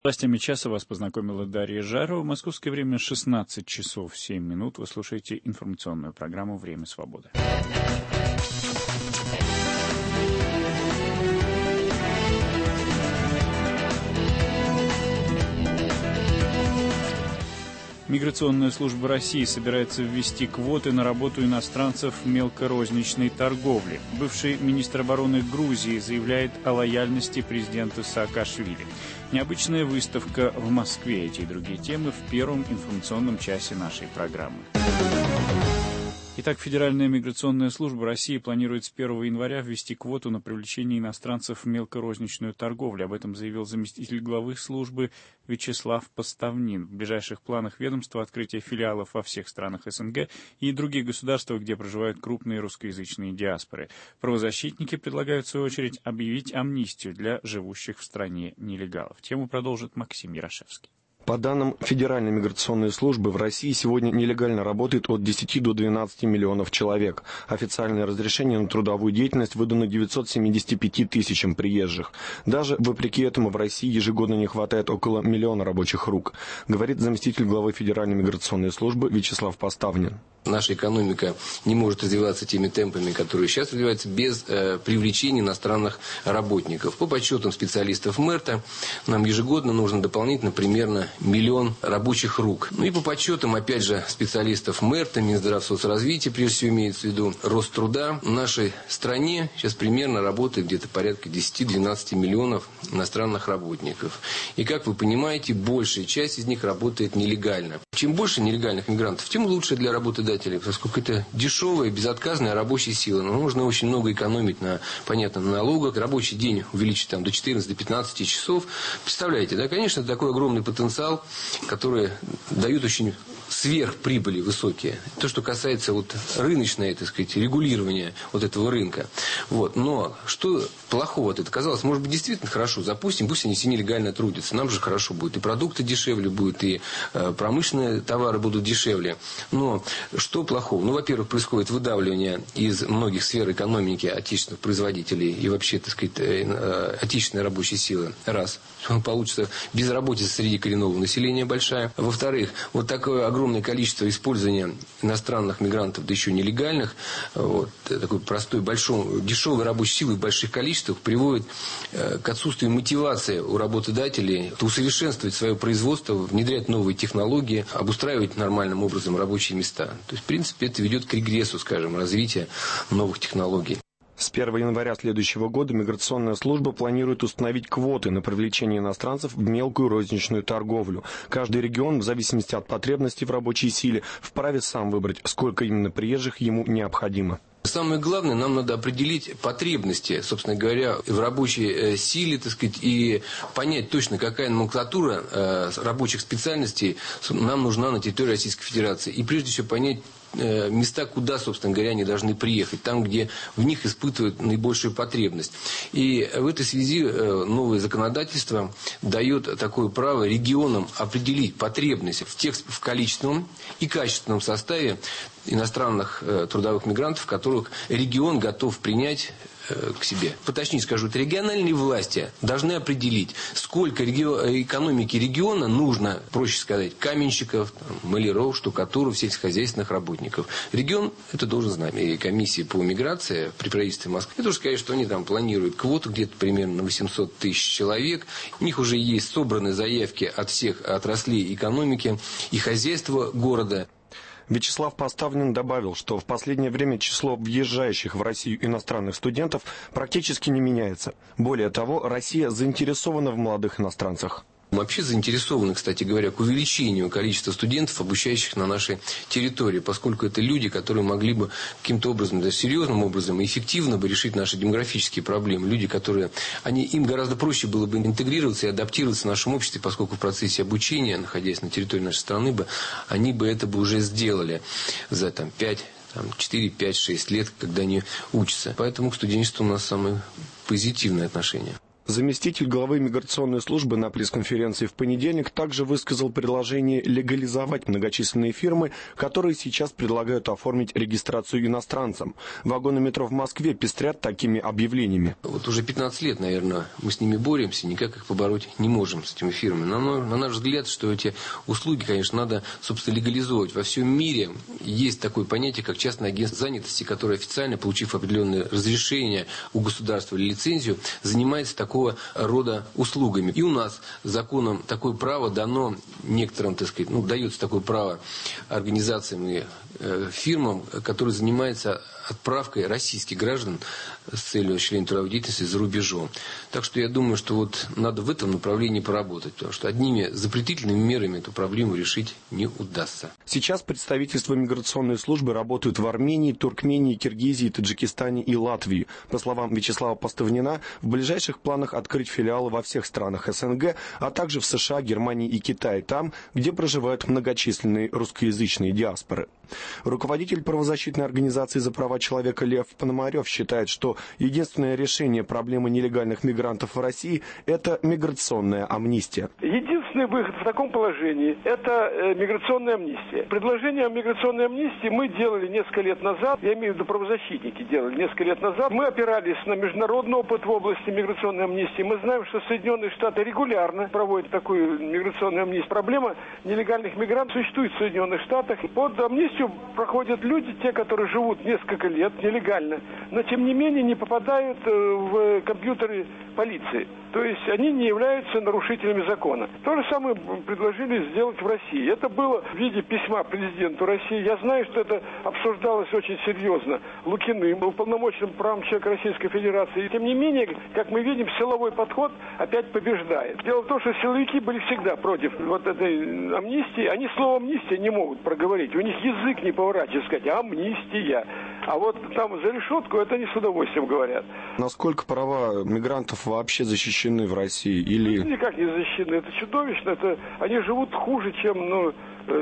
Властями часа вас познакомила Дарья Жарова. Московское время 16 часов 7 минут. Вы слушаете информационную программу «Время свободы». Миграционная служба России собирается ввести квоты на работу иностранцев в мелкорозничной торговле. Бывший министр обороны Грузии заявляет о лояльности президента Саакашвили. Необычная выставка в Москве. Эти и другие темы в первом информационном часе нашей программы. Итак, Федеральная миграционная служба России планирует с 1 января ввести квоту на привлечение иностранцев в мелкорозничную торговлю. Об этом заявил заместитель главы службы Вячеслав Поставнин. В ближайших планах ведомства открытие филиалов во всех странах СНГ и других государствах, где проживают крупные русскоязычные диаспоры. Правозащитники предлагают, в свою очередь, объявить амнистию для живущих в стране нелегалов. Тему продолжит Максим Ярошевский. По данным Федеральной миграционной службы, в России сегодня нелегально работает от 10 до 12 миллионов человек. Официальное разрешение на трудовую деятельность выдано 975 тысячам приезжих. Даже вопреки этому в России ежегодно не хватает около миллиона рабочих рук, говорит заместитель главы Федеральной миграционной службы Вячеслав Поставнин. Наша экономика не может развиваться теми темпами, которые сейчас развиваются, без привлечения иностранных работников. По подсчетам специалистов МЭРТа, нам ежегодно нужно дополнительно примерно миллион рабочих рук. Ну и по подсчетам, опять же, специалистов МЭРТа, Минздравсоцразвития, прежде всего имеется в виду Роструда, в нашей стране сейчас примерно работает где-то порядка 10-12 миллионов иностранных работников. И, как вы понимаете, большая часть из них работает нелегально. Чем больше нелегальных мигрантов, тем лучше для работодателей, поскольку это дешевая, безотказная рабочая сила. Но нужно очень много экономить на, понятно, на налогах. Рабочий день увеличить там, до 14-15 часов. Представляете, да, конечно, это такой огромный потенциал, который дают очень сверхприбыли высокие. То, что касается вот рыночной, так сказать, регулирования вот этого рынка. Вот. Но что плохого от этого? Казалось, может быть, действительно хорошо. Запустим, пусть они все нелегально трудятся. Нам же хорошо будет. И продукты дешевле будут, и промышленные товары будут дешевле. Но что плохого? Ну, во-первых, происходит выдавливание из многих сфер экономики отечественных производителей и вообще, так сказать, отечественной рабочей силы. Раз. Получится безработица среди коренного населения большая. Во-вторых, вот такое огромное количество использования иностранных мигрантов, да еще нелегальных, вот, такой простой, дешевой рабочей силы в больших количествах приводит к отсутствию мотивации у работодателей усовершенствовать свое производство, внедрять новые технологии, обустраивать нормальным образом рабочие места. То есть, в принципе, это ведет к регрессу, скажем, развития новых технологий. С 1 января следующего года миграционная служба планирует установить квоты на привлечение иностранцев в мелкую розничную торговлю. Каждый регион, в зависимости от потребностей в рабочей силе, вправе сам выбрать, сколько именно приезжих ему необходимо. Самое главное, нам надо определить потребности, собственно говоря, в рабочей силе, так сказать, и понять точно, какая номенклатура рабочих специальностей нам нужна на территории Российской Федерации. И прежде всего понять места, куда, собственно говоря, они должны приехать, там, где в них испытывают наибольшую потребность. И в этой связи новое законодательство дает такое право регионам определить потребности в количественном и качественном составе иностранных трудовых мигрантов, которых регион готов принять к себе. Поточнее скажу, это региональные власти должны определить, сколько экономики региона нужно, проще сказать, каменщиков, маляров, штукатуров, сельскохозяйственных работников. Регион это должен знать. И комиссия по миграции при правительстве Москвы, это уже сказать, что они там планируют квоту где-то примерно на 800 тысяч человек. У них уже есть собраны заявки от всех отраслей экономики и хозяйства города. Вячеслав Поставнин добавил, что в последнее время число въезжающих в Россию иностранных студентов практически не меняется. Более того, Россия заинтересована в молодых иностранцах. Вообще заинтересованы, кстати говоря, к увеличению количества студентов, обучающих на нашей территории, поскольку это люди, которые могли бы каким-то образом, да, серьезным образом и эффективно бы решить наши демографические проблемы. Люди, им гораздо проще было бы интегрироваться и адаптироваться в нашем обществе, поскольку в процессе обучения, находясь на территории нашей страны, они бы это уже сделали за 4, 5, 6 лет, когда они учатся. Поэтому к студенчеству у нас самое позитивное отношение. Заместитель главы миграционной службы на пресс-конференции в понедельник также высказал предложение легализовать многочисленные фирмы, которые сейчас предлагают оформить регистрацию иностранцам. Вагоны метро в Москве пестрят такими объявлениями. Вот уже 15 лет, наверное, мы с ними боремся, никак их побороть не можем, с этими фирмами. На наш взгляд, что эти услуги, конечно, надо, собственно, легализовать. Во всем мире есть такое понятие, как частное агентство занятости, которое официально, получив определенное разрешение у государства или лицензию, занимается такого рода услугами. И у нас законом такое право дано некоторым, так сказать, дается такое право организациям и фирмам, которые занимаются отправкой российских граждан с целью осуществления трудовой деятельности за рубежом. Так что я думаю, что вот надо в этом направлении поработать, потому что одними запретительными мерами эту проблему решить не удастся. Сейчас представительства миграционной службы работают в Армении, Туркмении, Киргизии, Таджикистане и Латвии. По словам Вячеслава Поставнина, в ближайших планах открыть филиалы во всех странах СНГ, а также в США, Германии и Китае, там, где проживают многочисленные русскоязычные диаспоры. Руководитель правозащитной организации «За права человека» Лев Пономарев считает, что единственное решение проблемы нелегальных мигрантов в России – это миграционная амнистия. Единственный выход в таком положении – это миграционная амнистия. Предложение о миграционной амнистии мы делали несколько лет назад, я имею в виду правозащитники делали несколько лет назад. Мы опирались на международный опыт в области миграционной амнистии. Мы знаем, что Соединенные Штаты регулярно проводят такую миграционную амнистию. Проблема нелегальных мигрантов существует в Соединенных Штатах. Под амнистию проходят люди, те, которые живут несколько лет нелегально, но тем не менее не попадают в компьютеры полиции. То есть они не являются нарушителями закона. То же самое предложили сделать в России. Это было в виде письма президенту России. Я знаю, что это обсуждалось очень серьезно Лукиным, уполномоченным правам человека Российской Федерации. И тем не менее, как мы видим, силовой подход опять побеждает. Дело в том, что силовики были всегда против вот этой амнистии. Они слово амнистия не могут проговорить. У них язык не поворачивается сказать амнистия. А вот там за решетку это они с удовольствием говорят. Насколько права мигрантов вообще защищены в России? Или... Никак не защищены. Это чудовищно. Они живут хуже, чем,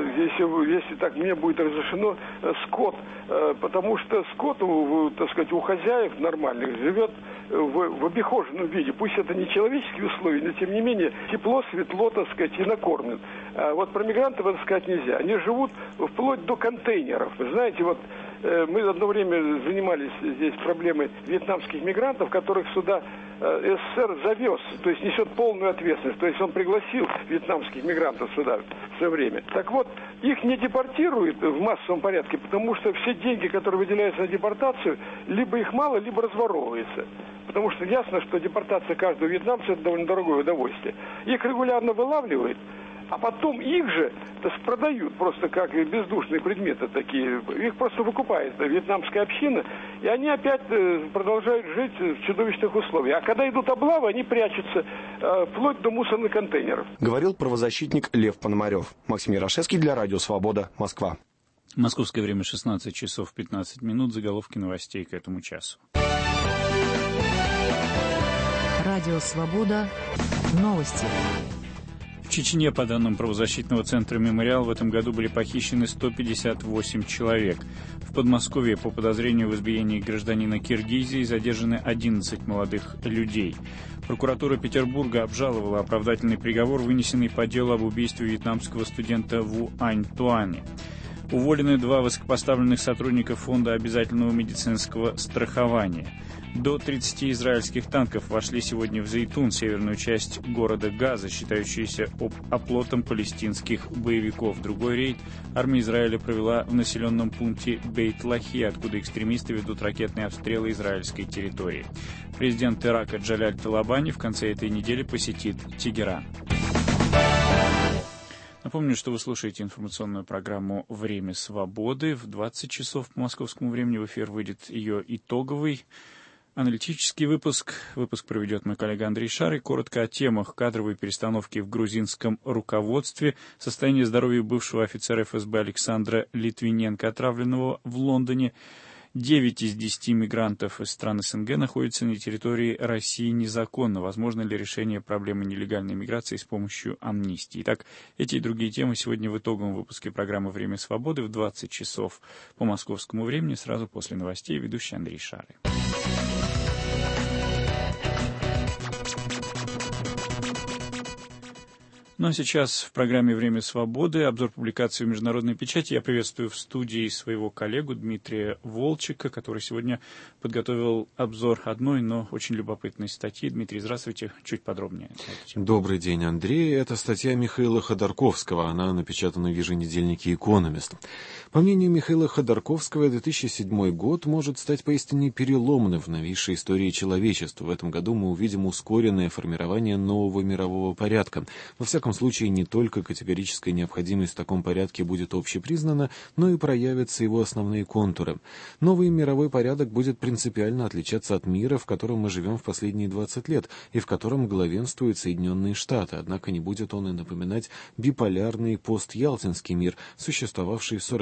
если так мне будет разрешено, скот. Потому что скот, так сказать, у хозяев нормальных живет в обихоженном виде. Пусть это не человеческие условия, но тем не менее тепло, светло, так сказать, и накормлен. А вот про мигрантов это сказать нельзя. Они живут вплоть до контейнеров. Вы знаете, вот мы одно время занимались здесь проблемой вьетнамских мигрантов, которых сюда СССР завез, то есть несет полную ответственность. То есть он пригласил вьетнамских мигрантов сюда в свое время. Так вот, их не депортируют в массовом порядке, потому что все деньги, которые выделяются на депортацию, либо их мало, либо разворовываются. Потому что ясно, что депортация каждого вьетнамца – это довольно дорогое удовольствие. Их регулярно вылавливают, а потом их же продают просто как бездушные предметы такие. Их просто выкупает вьетнамская община, и они опять продолжают жить в чудовищных условиях. А когда идут облавы, они прячутся вплоть до мусорных контейнеров. Говорил правозащитник Лев Пономарев. Максим Ярошевский для Радио Свобода, Москва. Московское время 16 часов 15 минут. Заголовки новостей к этому часу. Радио Свобода. Новости. В Чечне, по данным правозащитного центра «Мемориал», в этом году были похищены 158 человек. В Подмосковье по подозрению в избиении гражданина Киргизии задержаны 11 молодых людей. Прокуратура Петербурга обжаловала оправдательный приговор, вынесенный по делу об убийстве вьетнамского студента Ву Ань Туаня. Уволены 2 высокопоставленных сотрудника Фонда обязательного медицинского страхования. До 30 израильских танков вошли сегодня в Зейтун, северную часть города Газа, считающуюся оплотом палестинских боевиков. Другой рейд армия Израиля провела в населенном пункте Бейт-Лахи, откуда экстремисты ведут ракетные обстрелы израильской территории. Президент Ирака Джаляль Талабани в конце этой недели посетит Тегеран. Напомню, что вы слушаете информационную программу «Время свободы». В 20 часов по московскому времени в эфир выйдет ее итоговый аналитический выпуск. Выпуск проведет мой коллега Андрей Шарый. Коротко о темах: кадровой перестановки в грузинском руководстве, состояние здоровья бывшего офицера ФСБ Александра Литвиненко, отравленного в Лондоне. 9 из 10 мигрантов из стран СНГ находятся на территории России незаконно. Возможно ли решение проблемы нелегальной миграции с помощью амнистии? Итак, эти и другие темы сегодня в итоговом выпуске программы «Время свободы» в 20 часов по московскому времени, сразу после новостей. Ведущий Андрей Шарый. Ну а сейчас в программе «Время свободы» обзор публикации в международной печати. Я приветствую в студии своего коллегу Дмитрия Волчека, который сегодня подготовил обзор одной, но очень любопытной статьи. Дмитрий, здравствуйте. Чуть подробнее. Добрый день, Андрей. Это статья Михаила Ходорковского. Она напечатана в еженедельнике «Экономист». По мнению Михаила Ходорковского, 2007 год может стать поистине переломным в новейшей истории человечества. В этом году мы увидим ускоренное формирование нового мирового порядка. Во всяком случае, не только категорическая необходимость в таком порядке будет общепризнана, но и проявятся его основные контуры. Новый мировой порядок будет принципиально отличаться от мира, в котором мы живем в последние 20 лет, и в котором главенствуют Соединенные Штаты, однако не будет он и напоминать биполярный постялтинский мир, существовавший в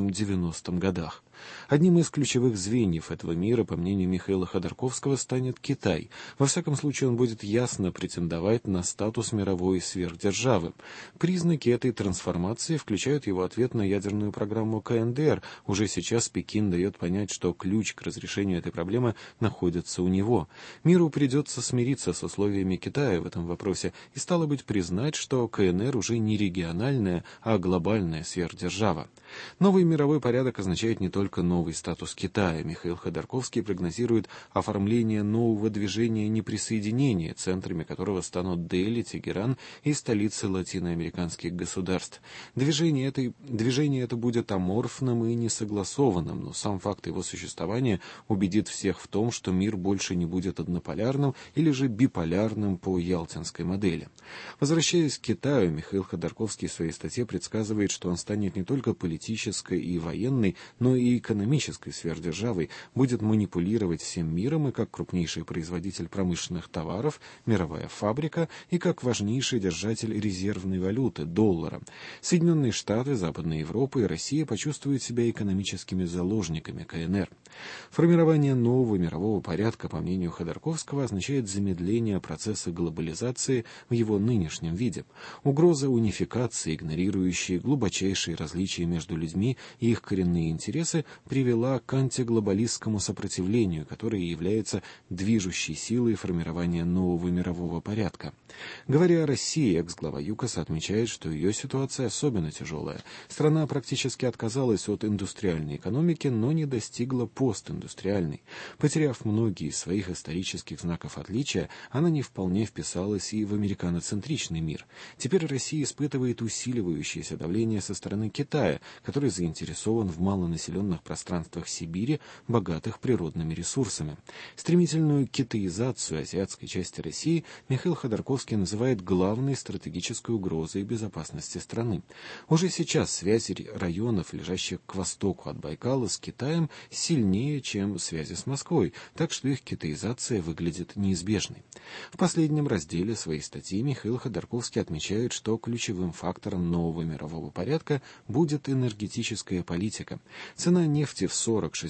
45-90 годах. Одним из ключевых звеньев этого мира, по мнению Михаила Ходорковского, станет Китай. Во всяком случае, он будет ясно претендовать на статус мировой сверхдержавы. Признаки этой трансформации включают его ответ на ядерную программу КНДР. Уже сейчас Пекин дает понять, что ключ к разрешению этой проблемы находится у него. Миру придется смириться с условиями Китая в этом вопросе и, стало быть, признать, что КНР уже не региональная, а глобальная сверхдержава. Новый мировой порядок означает не только новый статус Китая. Михаил Ходорковский прогнозирует оформление нового движения неприсоединения, центрами которого станут Дели, Тегеран и столицы латиноамериканских государств. Движение это будет аморфным и несогласованным, но сам факт его существования убедит всех в том, что мир больше не будет однополярным или же биполярным по ялтинской модели. Возвращаясь к Китаю, Михаил Ходорковский в своей статье предсказывает, что он станет не только политической и военной, но и экономической сверхдержавой, будет манипулировать всем миром и как крупнейший производитель промышленных товаров, мировая фабрика, и как важнейший держатель резервной валюты, доллара. Соединенные Штаты, Западная Европа и Россия почувствуют себя экономическими заложниками КНР. Формирование нового мирового порядка, по мнению Ходорковского, означает замедление процесса глобализации в его нынешнем виде. Угроза унификации, игнорирующей глубочайшие различия между людьми и их коренные интересы, привела к антиглобалистскому сопротивлению, которое является движущей силой формирования нового мирового порядка. Говоря о России, экс-глава ЮКОСа отмечает, что ее ситуация особенно тяжелая. Страна практически отказалась от индустриальной экономики, но не достигла постиндустриальной. Потеряв многие из своих исторических знаков отличия, она не вполне вписалась и в американоцентричный мир. Теперь Россия испытывает усиливающееся давление со стороны Китая, который заинтересован в малонаселенных пространствах Сибири, богатых природными ресурсами. Стремительную китаизацию азиатской части России Михаил Ходорковский называет главной стратегической угрозой безопасности страны. Уже сейчас связи районов, лежащих к востоку от Байкала, с Китаем сильнее, чем связи с Москвой, так что их китаизация выглядит неизбежной. В последнем разделе своей статьи Михаил Ходорковский отмечает, что ключевым фактором нового мирового порядка будет энергетическая политика. Цена нефти в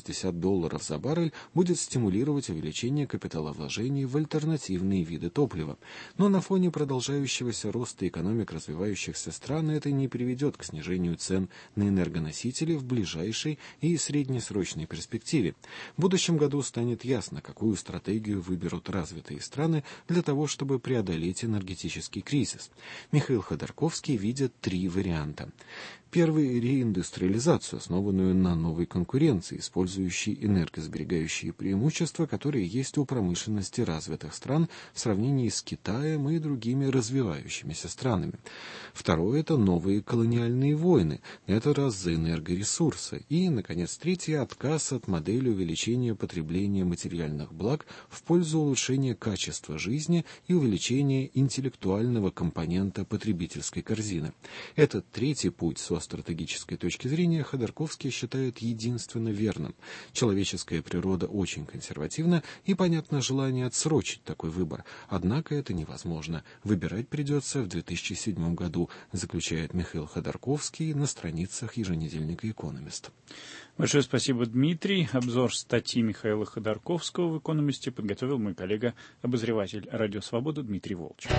$40-60 за баррель будет стимулировать увеличение капиталовложений в альтернативные виды топлива. Но на фоне продолжающегося роста экономик развивающихся стран это не приведет к снижению цен на энергоносители в ближайшей и среднесрочной перспективе. В будущем году станет ясно, какую стратегию выберут развитые страны для того, чтобы преодолеть энергетический кризис. Михаил Ходорковский видит 3 варианта. Первый – реиндустриализацию, основанную на новой конкуренции, использующей энергосберегающие преимущества, которые есть у промышленности развитых стран в сравнении с Китаем и другими развивающимися странами. Второе – это новые колониальные войны, на этот раз за энергоресурсы. И, наконец, третье – отказ от модели увеличения потребления материальных благ в пользу улучшения качества жизни и увеличения интеллектуального компонента потребительской корзины. Этот третий путь со стратегической точки зрения Ходорковский считает единственно верным. Человеческая природа очень консервативна, и понятно желание отсрочить такой выбор. Однако это невозможно. Выбирать придется в 2007 году, заключает Михаил Ходорковский на страницах еженедельника «Экономист». Большое спасибо, Дмитрий. Обзор статьи Михаила Ходорковского в «Экономисте» подготовил мой коллега, обозреватель «Радио Свобода» Дмитрий Волчек.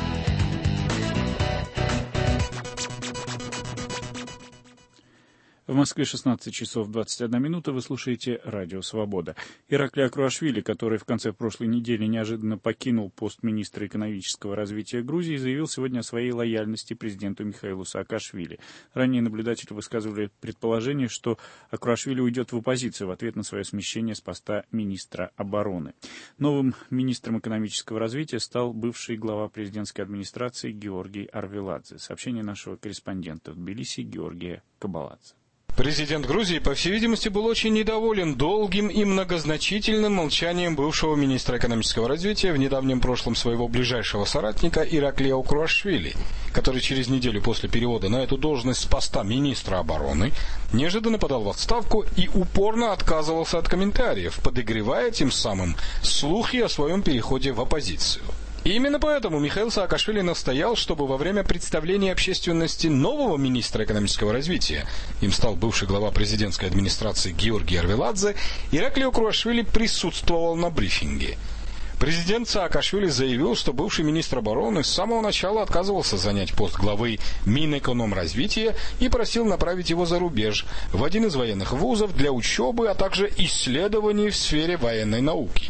В Москве 16 часов 21 минута. Вы слушаете «Радио Свобода». Ираклий Акруашвили, который в конце прошлой недели неожиданно покинул пост министра экономического развития Грузии, заявил сегодня о своей лояльности президенту Михаилу Саакашвили. Ранее наблюдатели высказывали предположение, что Акруашвили уйдет в оппозицию в ответ на свое смещение с поста министра обороны. Новым министром экономического развития стал бывший глава президентской администрации Георгий Арвеладзе. Сообщение нашего корреспондента в Тбилиси Георгия Кабаладзе. Президент Грузии, по всей видимости, был очень недоволен долгим и многозначительным молчанием бывшего министра экономического развития в недавнем прошлом своего ближайшего соратника Ираклия Акруашвили, который через неделю после перевода на эту должность с поста министра обороны неожиданно подал в отставку и упорно отказывался от комментариев, подогревая тем самым слухи о своем переходе в оппозицию. И именно поэтому Михаил Саакашвили настоял, чтобы во время представления общественности нового министра экономического развития, им стал бывший глава президентской администрации Георгий Арвеладзе, Ираклий Акруашвили присутствовал на брифинге. Президент Саакашвили заявил, что бывший министр обороны с самого начала отказывался занять пост главы Минэкономразвития и просил направить его за рубеж, в один из военных вузов для учебы, а также исследований в сфере военной науки.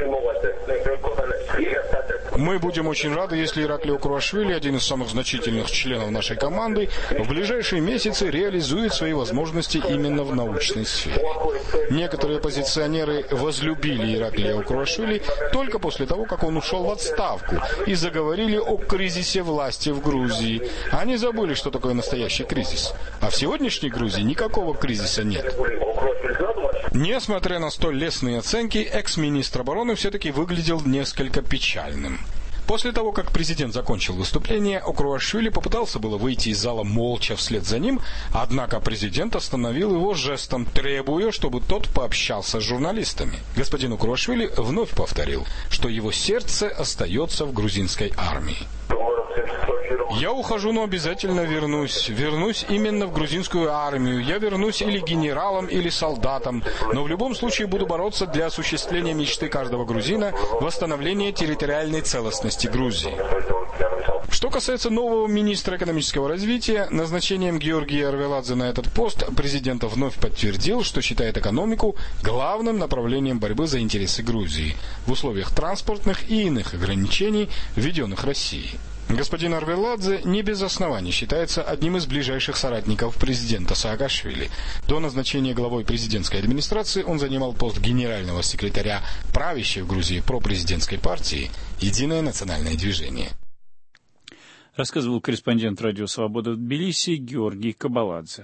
Мы будем очень рады, если Ираклий Акруашвили, один из самых значительных членов нашей команды, в ближайшие месяцы реализует свои возможности именно в научной сфере. Некоторые оппозиционеры возлюбили Ираклия Акруашвили только после того, как он ушел в отставку, и заговорили о кризисе власти в Грузии. Они забыли, что такое настоящий кризис. А в сегодняшней Грузии никакого кризиса нет. Несмотря на столь лестные оценки, экс-министр обороны все-таки выглядел несколько печальным. После того, как президент закончил выступление, Акруашвили попытался было выйти из зала молча вслед за ним, однако президент остановил его жестом, требуя, чтобы тот пообщался с журналистами. Господин Акруашвили вновь повторил, что его сердце остается в грузинской армии. Я ухожу, но обязательно вернусь. Вернусь именно в грузинскую армию. Я вернусь или генералом, или солдатом. Но в любом случае буду бороться для осуществления мечты каждого грузина — восстановления территориальной целостности Грузии. Что касается нового министра экономического развития, назначением Георгия Арвеладзе на этот пост президент вновь подтвердил, что считает экономику главным направлением борьбы за интересы Грузии в условиях транспортных и иных ограничений, введенных Россией. Господин Арвеладзе не без оснований считается одним из ближайших соратников президента Саакашвили. До назначения главой президентской администрации он занимал пост генерального секретаря правящей в Грузии пропрезидентской партии «Единое национальное движение». Рассказывал корреспондент «Радио Свобода» в Тбилиси Георгий Кабаладзе.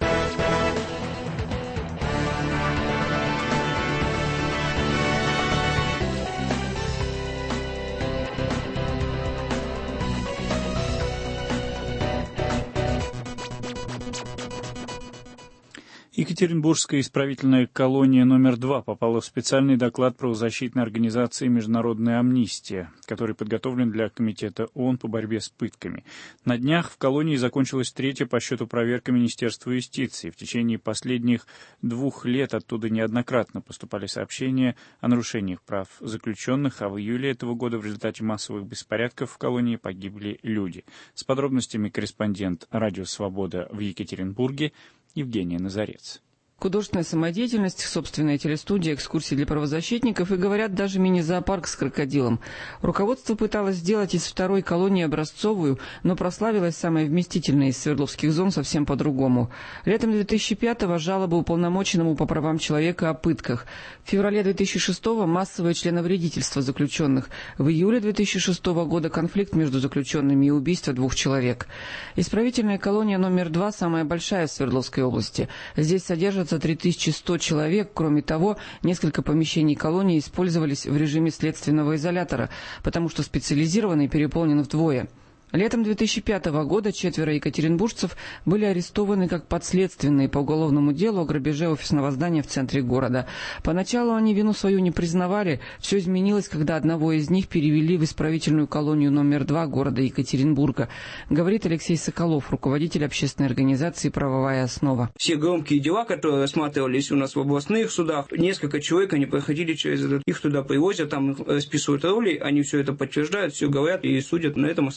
Екатеринбургская исправительная колония номер 2 попала в специальный доклад правозащитной организации «Международная амнистия», который подготовлен для Комитета ООН по борьбе с пытками. На днях в колонии закончилась третья по счету проверка Министерства юстиции. В течение последних 2 лет оттуда неоднократно поступали сообщения о нарушениях прав заключенных, а в июле этого года в результате массовых беспорядков в колонии погибли люди. С подробностями корреспондент «Радио Свобода» в Екатеринбурге Евгения Назарец. Художественная самодеятельность, собственная телестудия, экскурсии для правозащитников и, говорят, даже мини-зоопарк с крокодилом. Руководство пыталось сделать из второй колонии образцовую, но прославилась самая вместительная из свердловских зон совсем по-другому. Летом 2005-го жалоба уполномоченному по правам человека о пытках. В феврале 2006-го массовое членовредительство заключенных. В июле 2006 года конфликт между заключенными и убийство 2 человек. Исправительная колония номер 2 самая большая в Свердловской области. Здесь содержатся 3100 человек. Кроме того, несколько помещений колонии использовались в режиме следственного изолятора, потому что специализированный переполнен вдвое. Летом 2005 года 4 екатеринбуржцев были арестованы как подследственные по уголовному делу о грабеже офисного здания в центре города. Поначалу они вину свою не признавали. Все изменилось, когда одного из них перевели в исправительную колонию номер 2 города Екатеринбурга, говорит Алексей Соколов, руководитель общественной организации «Правовая основа». Все громкие дела, которые рассматривались у нас в областных судах, несколько человек, они проходили через этот, их туда привозят, там списывают роли, они все это подтверждают, все говорят и судят на этом основании.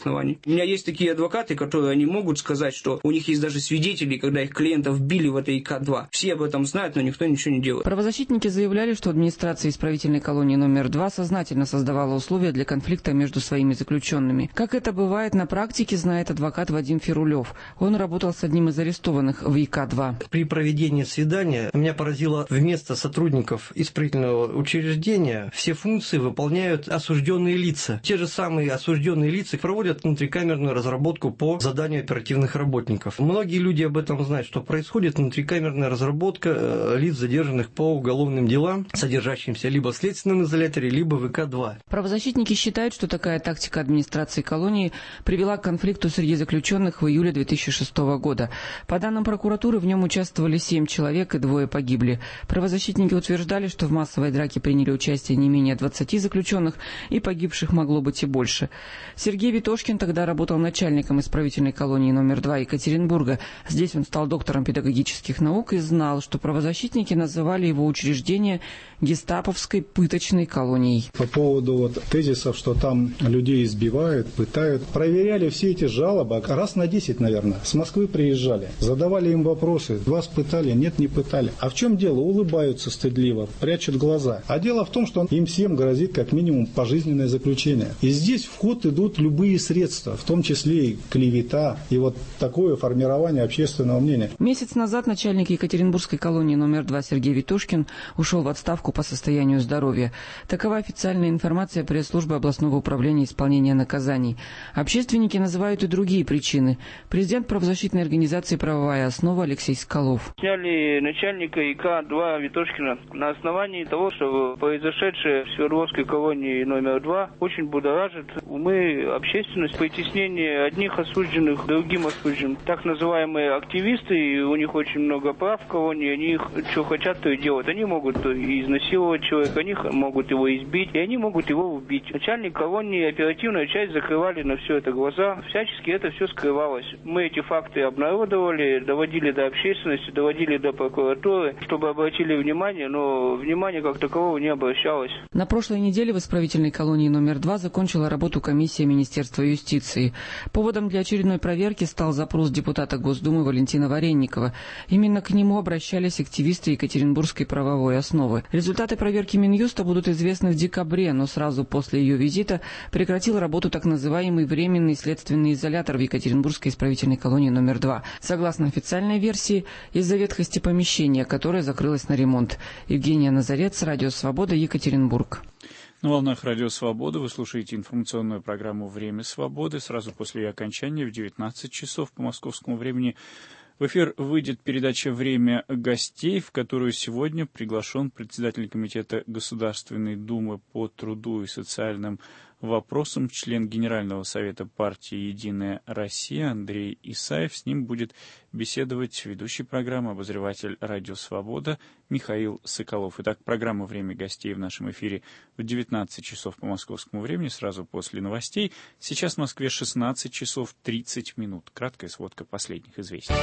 У меня есть такие адвокаты, которые они могут сказать, что у них есть даже свидетели, когда их клиентов били в этой ИК-2. Все об этом знают, но никто ничего не делает. Правозащитники заявляли, что администрация исправительной колонии номер 2 сознательно создавала условия для конфликта между своими заключенными. Как это бывает на практике, знает адвокат Вадим Фирулев. Он работал с одним из арестованных в ИК-2. При проведении свидания меня поразило, вместо сотрудников исправительного учреждения все функции выполняют осужденные лица. Те же самые осужденные лица проводят внутрикамерную разработку по заданию оперативных работников. Многие люди об этом знают, что происходит внутрикамерная разработка лиц, задержанных по уголовным делам, содержащимся либо в следственном изоляторе, либо в ИК-2. Правозащитники считают, что такая тактика администрации колонии привела к конфликту среди заключенных в июле 2006 года. По данным прокуратуры, в нем участвовали 7 человек и 2 погибли. Правозащитники утверждали, что в массовой драке приняли участие не менее 20 заключенных, и погибших могло быть и больше. Сергей Витошкин тогда работал начальником исправительной колонии номер 2 Екатеринбурга. Здесь он стал доктором педагогических наук и знал, что правозащитники называли его учреждение гестаповской пыточной колонией. По поводу тезисов, что там людей избивают, пытают, проверяли все эти жалобы раз на 10, наверное. С Москвы приезжали, задавали им вопросы. Вас пытали? Нет, не пытали. А в чем дело? Улыбаются стыдливо, прячут глаза. А дело в том, что им всем грозит как минимум пожизненное заключение. И здесь в ход идут любые средства, в том числе и клевета, и такое формирование общественного мнения. Месяц назад начальник Екатеринбургской колонии номер 2 Сергей Витошкин ушел в отставку по состоянию здоровья. Такова официальная информация пресс-службы областного управления исполнения наказаний. Общественники называют и другие причины. Президент правозащитной организации «Правовая основа» Алексей Скалов. Сняли начальника ИК-2 Витошкина на основании того, что произошедшее в Свердловской колонии номер 2 очень будоражит умы общественности. Потеснение одних осужденных другим осужденным. Так называемые активисты, у них очень много прав в колонии, они что хотят, то и делают. Они могут изнасиловать человека, они могут его избить, и они могут его убить. Начальник колонии, оперативная часть закрывали на все это глаза, всячески это все скрывалось. Мы эти факты обнародовали, доводили до общественности, доводили до прокуратуры, чтобы обратили внимание, но внимание как такового не обращалось. На прошлой неделе в исправительной колонии номер 2 закончила работу комиссия Министерства юстиции. Поводом для очередной проверки стал запрос депутата Госдумы Валентина Варенникова. Именно к нему обращались активисты Екатеринбургской правовой основы. Результаты проверки Минюста будут известны в декабре, но сразу после ее визита прекратил работу так называемый временный следственный изолятор в Екатеринбургской исправительной колонии номер 2. Согласно официальной версии, из-за ветхости помещения, которое закрылось на ремонт. Евгения Назарец, Радио Свобода, Екатеринбург. На волнах Радио Свобода вы слушаете информационную программу «Время свободы». Сразу после ее окончания в 19 часов по московскому времени в эфир выйдет передача «Время гостей», в которую сегодня приглашен председатель Комитета Государственной Думы по труду и социальным вопросам, член Генерального совета партии «Единая Россия» Андрей Исаев. С ним будет беседовать ведущий программы, обозреватель «Радио Свобода» Михаил Соколов. Итак, программа «Время гостей» в нашем эфире в 19 часов по московскому времени, сразу после новостей. Сейчас в Москве 16 часов 30 минут. Краткая сводка последних известий.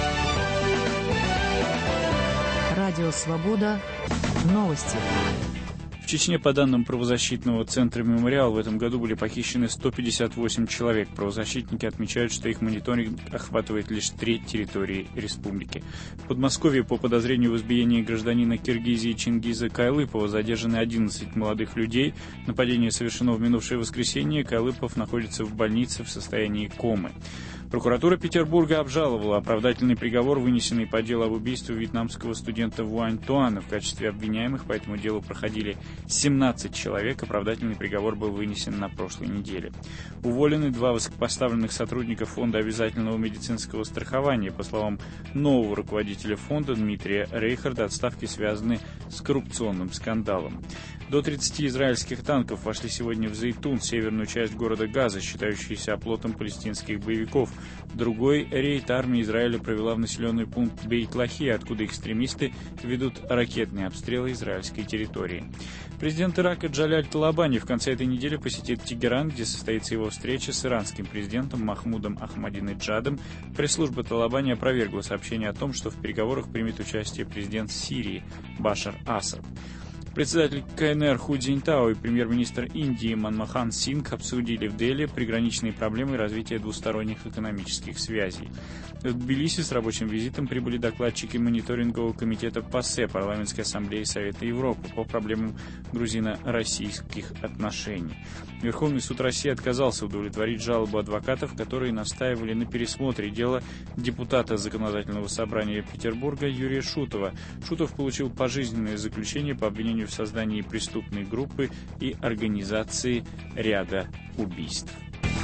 Радио Свобода. Новости. В Чечне, по данным правозащитного центра «Мемориал», в этом году были похищены 158 человек. Правозащитники отмечают, что их мониторинг охватывает лишь треть территории республики. В Подмосковье по подозрению в избиении гражданина Киргизии Чингиза Кайлыпова задержаны 11 молодых людей. Нападение совершено в минувшее воскресенье. Кайлыпов находится в больнице в состоянии комы. Прокуратура Петербурга обжаловала оправдательный приговор, вынесенный по делу об убийстве вьетнамского студента Вуань Туана. В качестве обвиняемых по этому делу проходили 17 человек. Оправдательный приговор был вынесен на прошлой неделе. Уволены 2 высокопоставленных сотрудника Фонда обязательного медицинского страхования. По словам нового руководителя фонда Дмитрия Рейхарда, отставки связаны с коррупционным скандалом. До 30 израильских танков вошли сегодня в Зейтун, северную часть города Газа, считающуюся оплотом палестинских боевиков. Другой рейд армии Израиля провела в населенный пункт Бейт-Лахи, откуда экстремисты ведут ракетные обстрелы израильской территории. Президент Ирака Джаляль Талабани в конце этой недели посетит Тегеран, где состоится его встреча с иранским президентом Махмудом Ахмадинеджадом. Пресс-служба Талабани опровергла сообщение о том, что в переговорах примет участие президент Сирии Башар Асад. Председатель КНР Ху Цзиньтао и премьер-министр Индии Манмохан Сингх обсудили в Дели приграничные проблемы и развитие двусторонних экономических связей. В Тбилиси с рабочим визитом прибыли докладчики мониторингового комитета ПАСЕ Парламентской ассамблеи Совета Европы по проблемам грузино-российских отношений. Верховный суд России отказался удовлетворить жалобу адвокатов, которые настаивали на пересмотре дела депутата Законодательного собрания Петербурга Юрия Шутова. Шутов получил пожизненное заключение по обвинению в создании преступной группы и организации ряда убийств.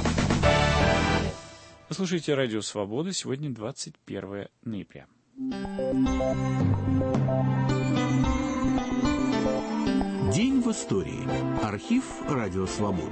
Послушайте «Радио Свобода». Сегодня 21 ноября. День в истории. Архив «Радио Свобода».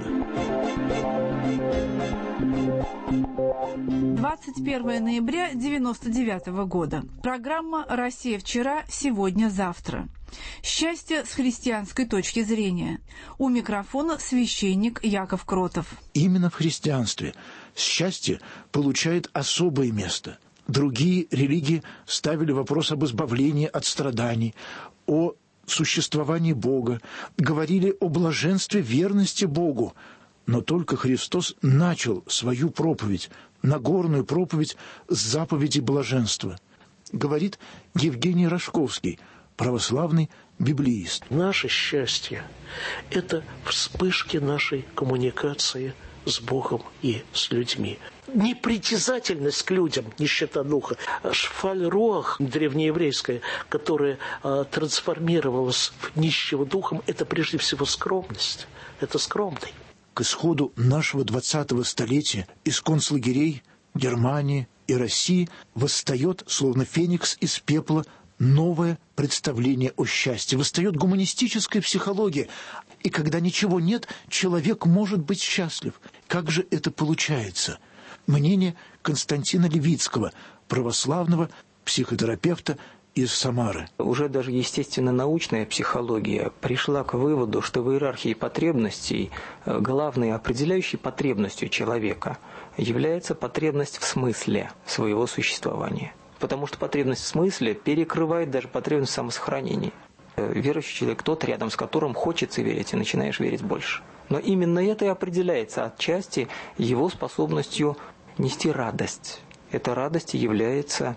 21 ноября 1999 года. Программа «Россия вчера, сегодня, завтра». Счастье с христианской точки зрения. У микрофона священник Яков Кротов. Именно в христианстве счастье получает особое место. Другие религии ставили вопрос об избавлении от страданий, о существовании Бога, говорили о блаженстве верности Богу. Но только Христос начал свою проповедь, Нагорную проповедь с заповеди блаженства. Говорит Евгений Рожковский, православный библеист. Наше счастье – это вспышки нашей коммуникации с Богом и с людьми. Непритязательность к людям, нищета духа. Шфаль-руах, древнееврейская, которая трансформировалась в нищего духом, это прежде всего скромность. Это скромный. К исходу нашего 20-го столетия из концлагерей Германии и России восстает, словно феникс из пепла, новое представление о счастье. Восстает гуманистическая психология. И когда ничего нет, человек может быть счастлив. Как же это получается? Мнение Константина Левицкого, православного психотерапевта из Самары. Уже даже естественно-научная психология пришла к выводу, что в иерархии потребностей главной определяющей потребностью человека является потребность в смысле своего существования. Потому что потребность в смысле перекрывает даже потребность в самосохранении. Верующий человек тот, рядом с которым хочется верить, и начинаешь верить больше. Но именно это и определяется отчасти его способностью нести радость. Эта радость является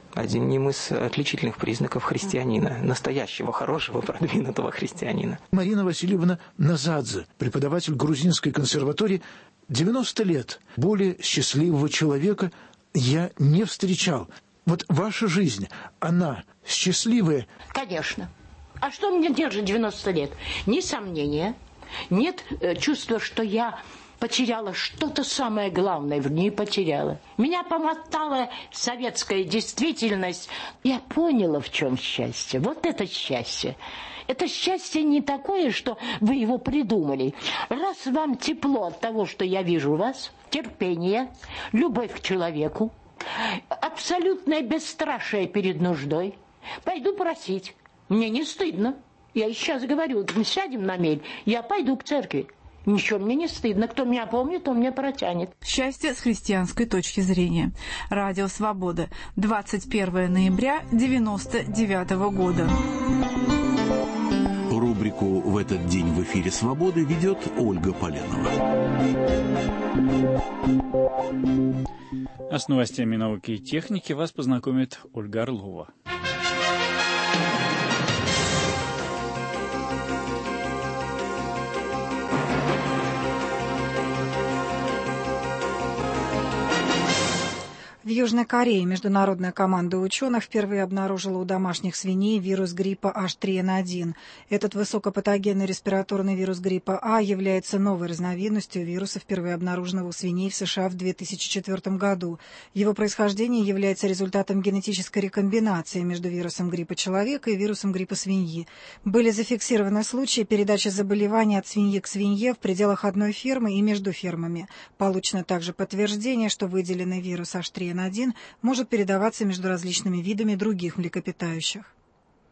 одним из отличительных признаков христианина, настоящего, хорошего, продвинутого христианина. Марина Васильевна Назадзе, преподаватель грузинской консерватории, 90 лет. Более счастливого человека я не встречал. Вот ваша жизнь, она счастливая? Конечно. А что мне держит 90 лет? Ни сомнения, нет чувства, что я потеряла что-то самое главное, не потеряла. Меня помотала советская действительность. Я поняла, в чем счастье. Вот это счастье. Это счастье не такое, что вы его придумали. Раз вам тепло от того, что я вижу вас, терпение, любовь к человеку, абсолютное бесстрашие перед нуждой, пойду просить. Мне не стыдно. Я сейчас говорю, мы сядем на мель, я пойду к церкви. Ничего мне не стыдно. Кто меня помнит, он мне протянет. Счастье с христианской точки зрения. Радио Свобода. 21 ноября 1999 года. Рубрику «В этот день в эфире Свободы» ведет Ольга Поленова. А с новостями науки и техники вас познакомит Ольга Орлова. В Южной Корее международная команда ученых впервые обнаружила у домашних свиней вирус гриппа H3N1. Этот высокопатогенный респираторный вирус гриппа А является новой разновидностью вируса, впервые обнаруженного у свиней в США в 2004 году. Его происхождение является результатом генетической рекомбинации между вирусом гриппа человека и вирусом гриппа свиньи. Были зафиксированы случаи передачи заболевания от свиньи к свинье в пределах одной фермы и между фермами. Получено также подтверждение, что выделенный вирус H3N1 может передаваться между различными видами других млекопитающих.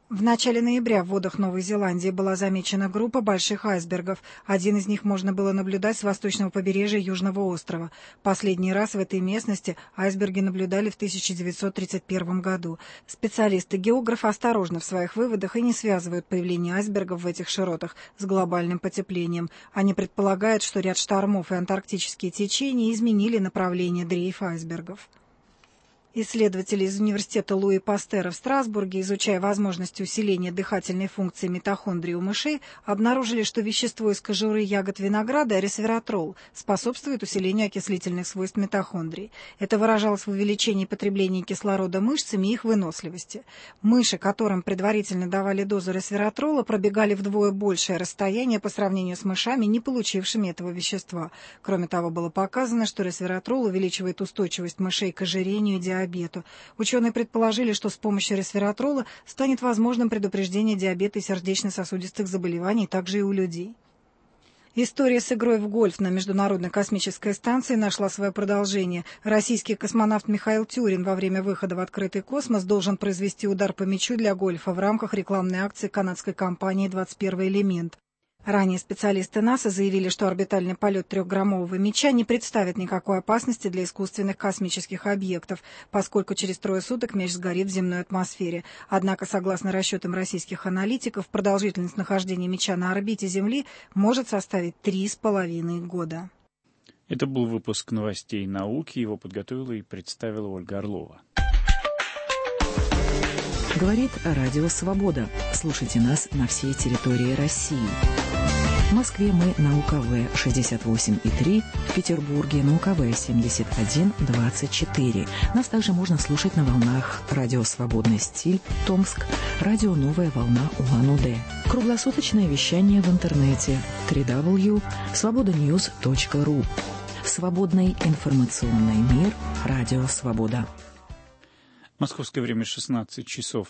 В начале ноября в водах Новой Зеландии была замечена группа больших айсбергов. Один из них можно было наблюдать с восточного побережья Южного острова. Последний раз в этой местности айсберги наблюдали в 1931 году. Специалисты-географы осторожны в своих выводах и не связывают появление айсбергов в этих широтах с глобальным потеплением. Они предполагают, что ряд штормов и антарктические течения изменили направление дрейфа айсбергов. Исследователи из университета Луи Пастера в Страсбурге, изучая возможности усиления дыхательной функции митохондрий у мышей, обнаружили, что вещество из кожуры ягод винограда, ресвератрол, способствует усилению окислительных свойств митохондрий. Это выражалось в увеличении потребления кислорода мышцами и их выносливости. Мыши, которым предварительно давали дозу ресвератрола, пробегали вдвое большее расстояние по сравнению с мышами, не получившими этого вещества. Кроме того, было показано, что ресвератрол увеличивает устойчивость мышей к ожирению и диабету. Ученые предположили, что с помощью ресвератрола станет возможным предупреждение диабета и сердечно-сосудистых заболеваний также и у людей. История с игрой в гольф на Международной космической станции нашла свое продолжение. Российский космонавт Михаил Тюрин во время выхода в открытый космос должен произвести удар по мячу для гольфа в рамках рекламной акции канадской компании «21 элемент». Ранее специалисты НАСА заявили, что орбитальный полет 3-граммового мяча не представит никакой опасности для искусственных космических объектов, поскольку через 3 суток мяч сгорит в земной атмосфере. Однако, согласно расчетам российских аналитиков, продолжительность нахождения мяча на орбите Земли может составить 3,5 года. Это был выпуск новостей науки. Его подготовила и представила Ольга Орлова. Говорит Радио Свобода. Слушайте нас на всей территории России. В Москве мы на УКВ 68,3, в Петербурге на УКВ 71,24. Нас также можно слушать на волнах Радио Свободный стиль Томск, Радио Новая волна Улан-Удэ. Круглосуточное вещание в интернете www.svobodanews.ru. Свободный информационный мир. Радио Свобода. Московское время 16 часов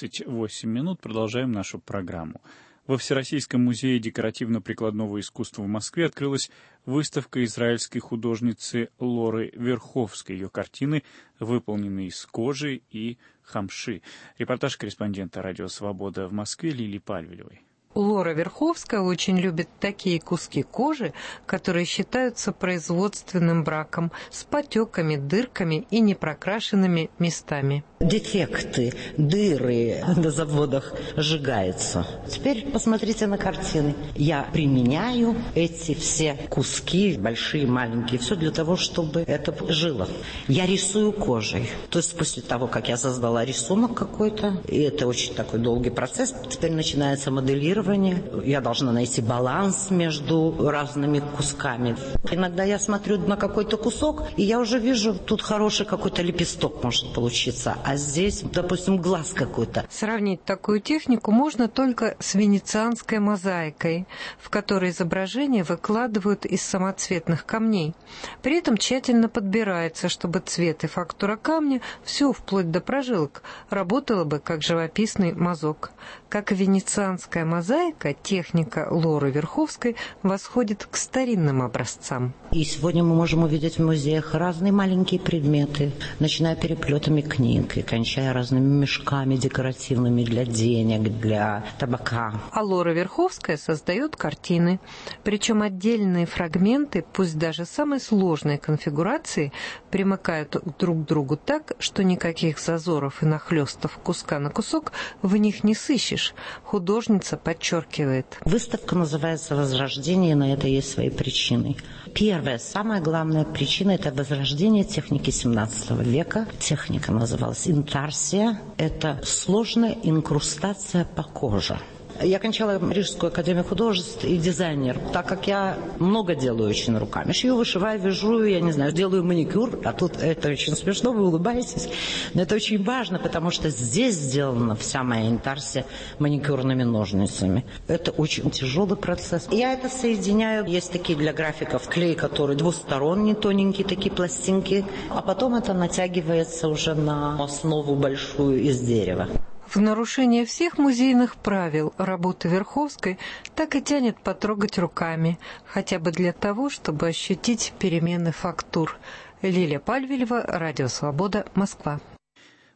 38 минут. Продолжаем нашу программу. Во Всероссийском музее декоративно-прикладного искусства в Москве открылась выставка израильской художницы Лоры Верховской. Ее картины выполнены из кожи и хамши. Репортаж корреспондента «Радио Свобода» в Москве Лилии Пальвелевой. Лора Верховская очень любит такие куски кожи, которые считаются производственным браком, с потеками, дырками и непрокрашенными местами. Дефекты, дыры на заводах сжигаются. Теперь посмотрите на картины. Я применяю эти все куски, большие, маленькие, все для того, чтобы это жило. Я рисую кожей. То есть после того, как я создала рисунок какой-то, и это очень такой долгий процесс, теперь начинается моделирование. Я должна найти баланс между разными кусками. Иногда я смотрю на какой-то кусок, и я уже вижу, тут хороший какой-то лепесток может получиться, а здесь, допустим, глаз какой-то. Сравнить такую технику можно только с венецианской мозаикой, в которой изображения выкладывают из самоцветных камней. При этом тщательно подбирается, чтобы цвет и фактура камня, все вплоть до прожилок, работало бы как живописный мазок. Как и венецианская мозаика, техника Лоры Верховской восходит к старинным образцам. И сегодня мы можем увидеть в музеях разные маленькие предметы, начиная переплетами книг и кончая разными мешками декоративными для денег, для табака. А Лора Верховская создает картины. Причем отдельные фрагменты, пусть даже самой сложной конфигурации, примыкают друг к другу так, что никаких зазоров и нахлестов куска на кусок в них не сыщешь. Художница подчеркивает. Выставка называется «Возрождение», и на это есть свои причины. Первая, самая главная причина – это возрождение техники 17 века. Техника называлась интарсия. Это сложная инкрустация по коже. Я кончала Рижскую академию художеств и дизайнер, так как я много делаю очень руками. Шью, вышиваю, вяжу, я не знаю, делаю маникюр, а тут это очень смешно, вы улыбаетесь. Но это очень важно, потому что здесь сделана вся моя интарсия маникюрными ножницами. Это очень тяжелый процесс. Я это соединяю, есть такие для графиков клей, который двусторонний, тоненькие такие пластинки, а потом это натягивается уже на основу большую из дерева. В нарушение всех музейных правил работы Верховской так и тянет потрогать руками, хотя бы для того, чтобы ощутить перемены фактур. Лилия Пальвелева, Радио Свобода, Москва.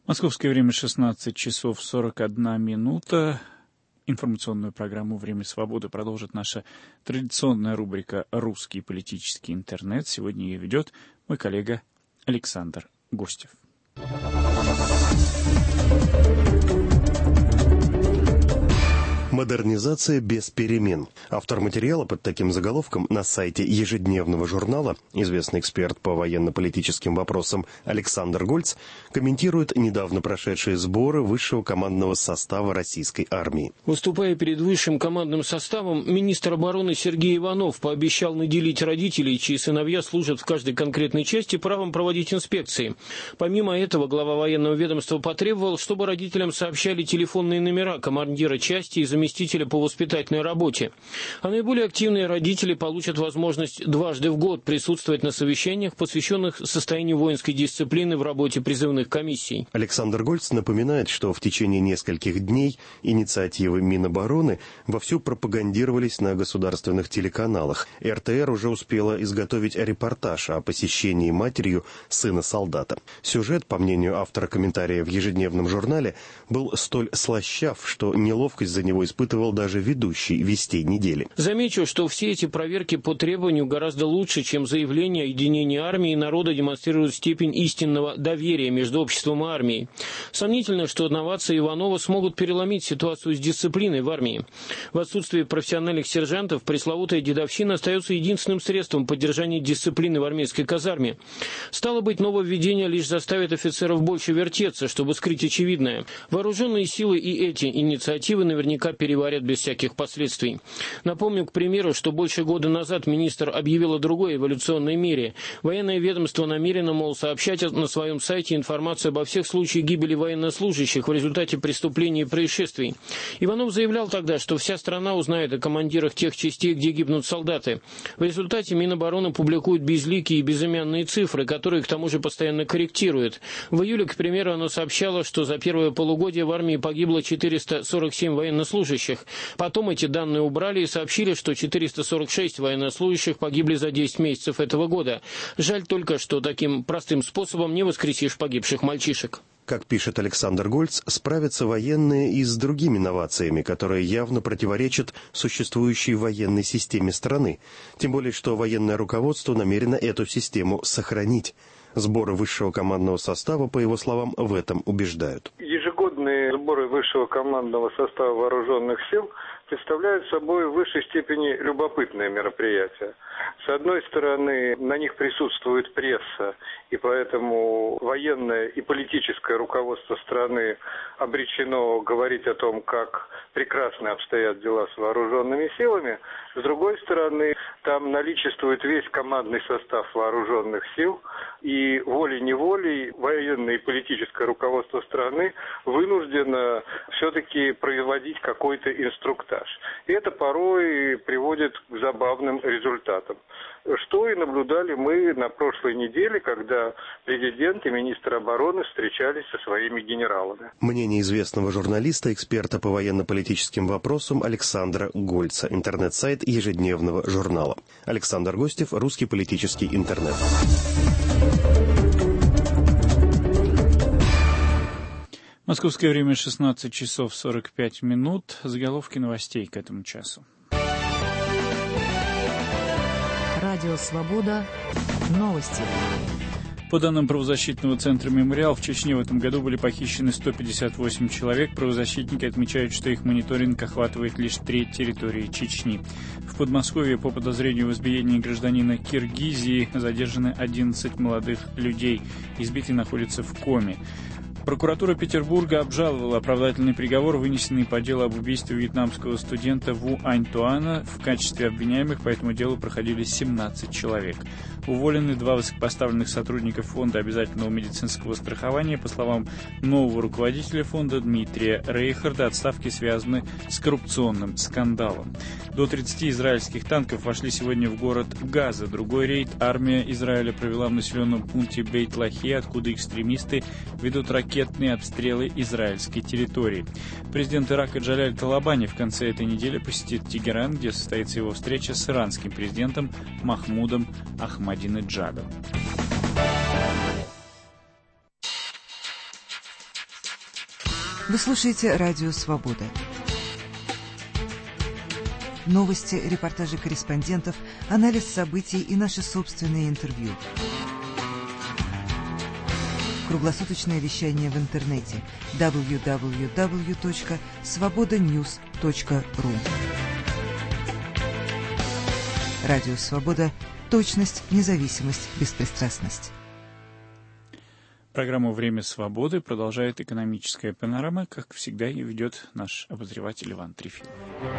Московское время 16 часов 41 минута. Информационную программу «Время свободы» продолжит наша традиционная рубрика «Русский политический интернет». Сегодня ее ведет мой коллега Александр Гостев. Модернизация без перемен. Автор материала под таким заголовком на сайте ежедневного журнала, известный эксперт по военно-политическим вопросам Александр Гольц, комментирует недавно прошедшие сборы высшего командного состава российской армии. Выступая перед высшим командным составом, министр обороны Сергей Иванов пообещал наделить родителей, чьи сыновья служат в каждой конкретной части, правом проводить инспекции. Помимо этого, глава военного ведомства потребовал, чтобы родителям сообщали телефонные номера командира части и заместителя по воспитательной работе. А наиболее активные родители получат возможность дважды в год присутствовать на совещаниях, посвященных состоянию воинской дисциплины в работе призывных комиссий. Александр Гольц напоминает, что в течение нескольких дней инициативы Минобороны вовсю пропагандировались на государственных телеканалах. РТР уже успела изготовить репортаж о посещении матерью сына солдата. Сюжет, по мнению автора комментария в ежедневном журнале, был столь слащав, что неловкость за него испытывал даже ведущий «Вестей недели». Замечу, что все эти проверки по требованию гораздо лучше, чем заявления о единении армии и народа демонстрируют степень истинного доверия между обществом и армией. Сомнительно, что новации Иванова смогут переломить ситуацию с дисциплиной в армии. В отсутствии профессиональных сержантов пресловутая дедовщина остается единственным средством поддержания дисциплины в армейской казарме. Стало быть, нововведение лишь заставит офицеров больше вертеться, чтобы скрыть очевидное. Вооруженные силы и эти инициативы наверняка переварят без всяких последствий. Напомню, к примеру, что больше года назад министр объявил о другой эволюционной мере. Военное ведомство намерено, мол, сообщать на своем сайте информацию обо всех случаях гибели военнослужащих в результате преступлений и происшествий. Иванов заявлял тогда, что вся страна узнает о командирах тех частей, где гибнут солдаты. В результате Минобороны публикует безликие и безымянные цифры, которые к тому же постоянно корректирует. В июле, к примеру, оно сообщало, что за первое полугодие в армии погибло 447 военнослужащих. Потом эти данные убрали и сообщили, что 446 военнослужащих погибли за 10 месяцев этого года. Жаль только, что таким простым способом не воскресишь погибших мальчишек. Как пишет Александр Гольц, справятся военные и с другими новациями, которые явно противоречат существующей военной системе страны. Тем более, что военное руководство намерено эту систему сохранить. Сборы высшего командного состава, по его словам, в этом убеждают. Ежегодные сборы высшего командного состава вооруженных сил представляют собой в высшей степени любопытное мероприятие. С одной стороны, на них присутствует пресса, и поэтому военное и политическое руководство страны обречено говорить о том, как прекрасно обстоят дела с вооруженными силами. С другой стороны, там наличествует весь командный состав вооруженных сил, и волей-неволей военное и политическое руководство страны вынуждено все-таки производить какой-то инструктаж. И это порой приводит к забавным результатам. Что и наблюдали мы на прошлой неделе, когда президент и министр обороны встречались со своими генералами. Мнение известного журналиста, эксперта по военно-политическим вопросам Александра Гольца. Интернет-сайт ежедневного журнала. Александр Гостев, Русский политический интернет. Московское время 16 часов 45 минут. Заголовки новостей к этому часу. Радио «Свобода». Новости. По данным правозащитного центра «Мемориал», в Чечне в этом году были похищены 158 человек. Правозащитники отмечают, что их мониторинг охватывает лишь треть территории Чечни. В Подмосковье по подозрению в избиении гражданина Киргизии задержаны 11 молодых людей. Избитый находится в коме. Прокуратура Петербурга обжаловала оправдательный приговор, вынесенный по делу об убийстве вьетнамского студента Ву Ань Туана. В качестве обвиняемых по этому делу проходили 17 человек. Уволены 2 высокопоставленных сотрудника фонда обязательного медицинского страхования. По словам нового руководителя фонда Дмитрия Рейхарда, отставки связаны с коррупционным скандалом. До 30 израильских танков вошли сегодня в город Газа. Другой рейд армия Израиля провела в населенном пункте Бейт-Лахи, откуда экстремисты ведут ракетные обстрелы израильской территории. Президент Ирака Джаляль Талабани в конце этой недели посетит Тегеран, где состоится его встреча с иранским президентом Махмудом Ахмадинеджадом. Вы слушаете «Радио Свобода». Новости, репортажи корреспондентов, анализ событий и наши собственные интервью. Круглосуточное вещание в интернете www.svobodanews.ru. Радио Свобода. Точность, независимость, беспристрастность. Программу «Время свободы» продолжает экономическая панорама. Как всегда, ее ведет наш обозреватель Иван Трифилов.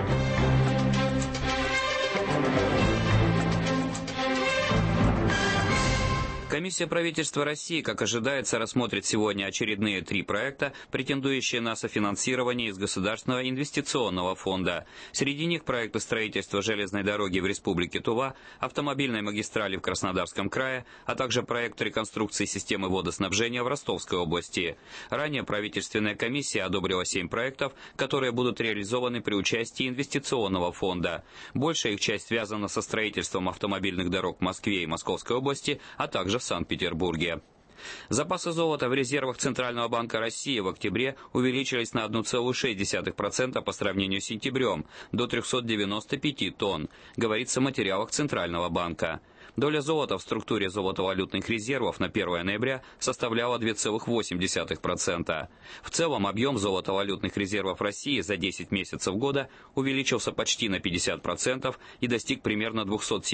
Комиссия правительства России, как ожидается, рассмотрит сегодня очередные 3 проекта, претендующие на софинансирование из Государственного инвестиционного фонда. Среди них проекты строительства железной дороги в Республике Тува, автомобильной магистрали в Краснодарском крае, а также проект реконструкции системы водоснабжения в Ростовской области. Ранее правительственная комиссия одобрила 7 проектов, которые будут реализованы при участии инвестиционного фонда. Большая их часть связана со строительством автомобильных дорог в Москве и Московской области, а также в Санкт-Петербурге. Запасы золота в резервах Центрального банка России в октябре увеличились на 1,6% по сравнению с сентябрем, до 395 тонн, говорится в материалах Центрального банка. Доля золота в структуре золотовалютных резервов на 1 ноября составляла 2,8%. В целом объем золотовалютных резервов России за 10 месяцев года увеличился почти на 50% и достиг примерно